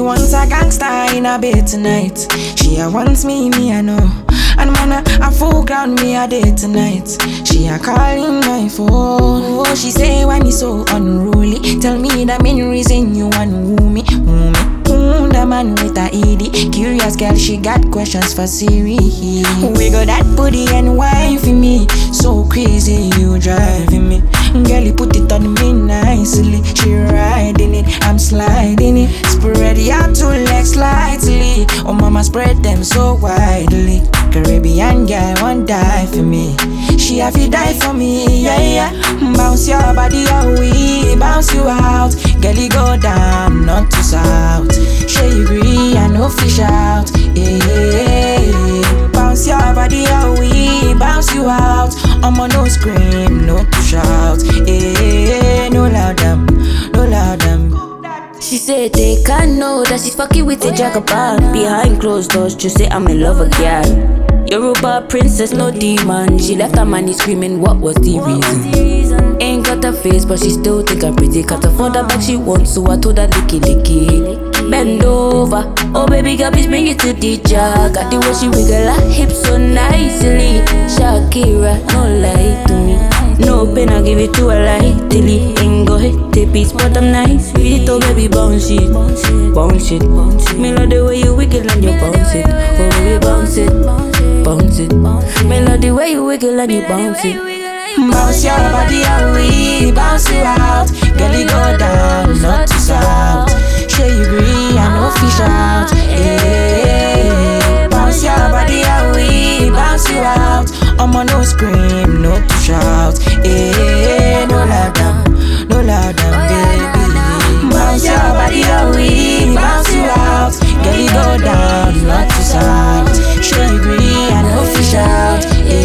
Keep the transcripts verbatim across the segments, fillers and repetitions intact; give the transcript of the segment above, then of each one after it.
wants a gangster in a bed tonight. She a wants me, me I know. And man, a, a full ground me a day tonight. She a calling my phone. Oh, she say when you so unruly. Tell me the main reason you want woo me, woo me. Mm, the man with a E D. Curious girl, she got questions for Siri. We got that booty and wine for me. So crazy, you driving me. Girl, you put it on me nicely. She riding it, I'm sliding it. Spread your two legs slightly. Oh mama, spread them so widely. Caribbean girl won't die for me. She have to die for me, yeah, yeah. Bounce your body away, bounce you out. Girl, you go down, not to south. Shey you agree, I no fish out, yeah. Bounce your body away, bounce you out. I'ma no scream, no to shout, yeah. No loud them, no loud them. She said they can't know that she's fucking with a jagaban. Behind closed doors, just say I'm in love again. Yoruba princess, no demon. She left her money screaming, what was the reason? Ain't got a face, but she still think I'm pretty. Can't afford the bag she wants, so I told her licky licky. Bend over, oh baby girl, please bring it to the jar. Got the way she wiggle her hips so nicely. Shakira, no lie to me. No pain, I give it to her lightly. Ain't go hit the beats, but I'm nice with it. Oh baby, bounce it, bounce it. Me love the way you wiggle and you bounce it. Oh baby, bounce it, bounce it. Me love the way you wiggle and you bounce it. Bounce your body away, bounce you out. Girl, you go down, not to south. Shey you agree, I no fish out, yeah. Bounce your body away, bounce you out. I'ma no scream, no to shout, yeah. No loud them, no loud them, baby. Bounce your body away, bounce you out. Girl, you go down, not to south. Shey you agree, I no fish out,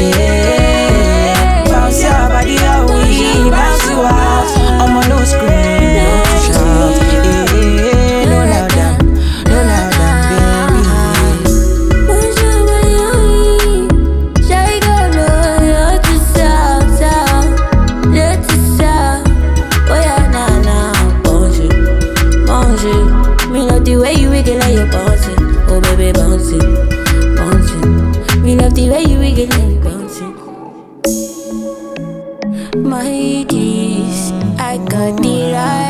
yeah. Bounce your body away, bounce you out. I'ma no scream, no to shout, yeah. No loud them, no loud them, baby. Bounce your body away, shy girl, let it sound, sound, let it sound. Oh yeah, nah, nah, bounce it, bounce it. Me love the way you wiggle and you bounce it. Oh baby, bounce it, bounce it. Me love the way you wiggle and you bounce it. My keys, I got the right.